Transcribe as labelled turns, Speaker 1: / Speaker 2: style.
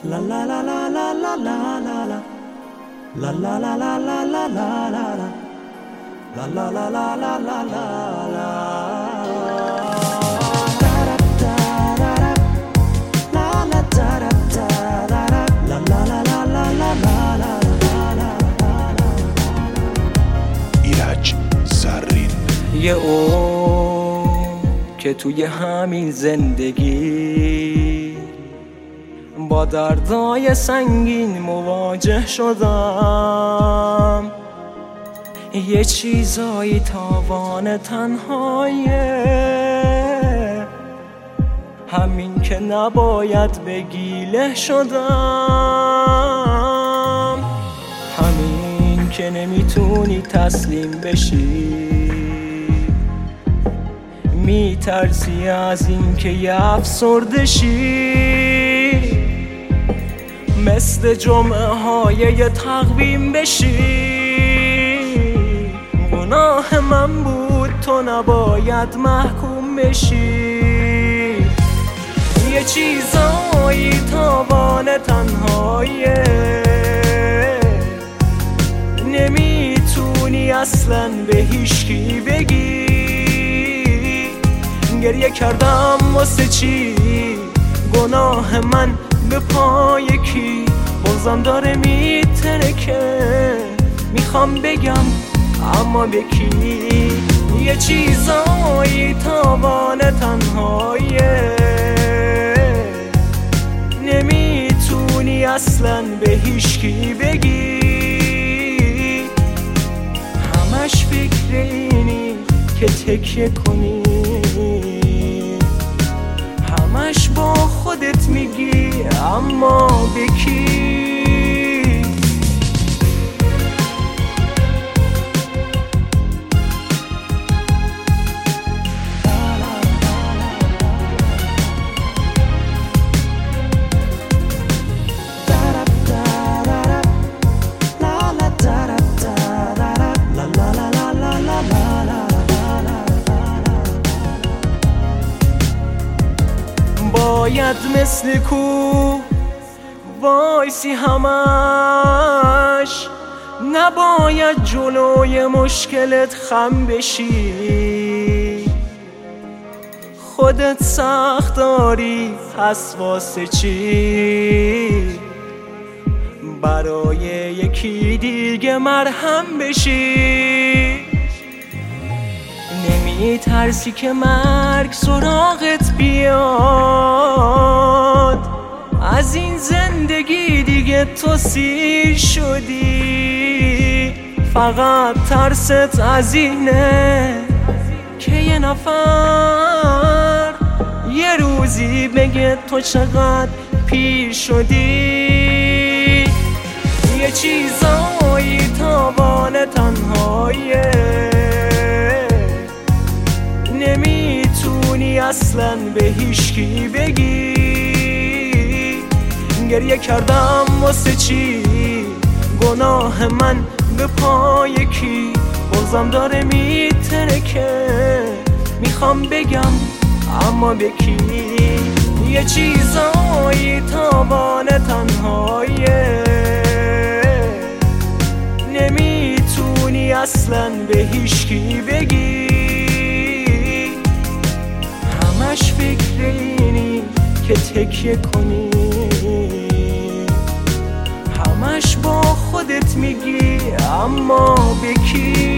Speaker 1: La la la la la la la la la. La la la la la la la la la. La la la la la la la la.
Speaker 2: ایرج زرین.
Speaker 3: یه که توی همین زندگی با دردای سنگین مواجه شدم، یه چیزایی تاوان تنهاییه، همین که نباید بگیله شدم، همین که نمیتونی تسلیم بشی، میترسی از این که یه افسرده شی، مثل جمعه های یه تقویم بشی. گناه من بود، تو نباید محکوم بشی. یه چیزایی تاوان تنهاییه، نمیتونی اصلا به هیچکی بگی. گریه کردم واسه چی؟ گناه من به پای کی؟ بازم داره میترکه، میخوام بگم اما به کی؟ یه چیزایی تاوان تنهاییه، نمیتونی اصلا به هیچکی بگی. همش فکر اینی که تکیه کنی، همش با خودت میگی اما به کی؟ باید مثل کوه وایسی همش، نباید جلوی مشکلت خم بشی. خودت سخت داری پس واسه چی؟ برای یکی دیگه مرهم بشی. نمیترسی که مرگ سراغت بیاد؟ از این زندگی دیگه تو سیر شدی. فقط ترست از اینه که یه نفر یه روزی بگه تو چقدر پیر شدی. یه چیزایی تاوان تنهاییه، نمیتونی اصلا به هیچکی بگی. گریه کردم واسه چی؟ گناه من به پای کی؟ بازم داره میترکه، میخوام بگم اما به کی؟ یه چیزایی تاوان تنهاییه، نمیتونی اصلا به هیچکی بگی. همش فکر اینی که تکیه کنی، همش با خودت میگی اما به کی؟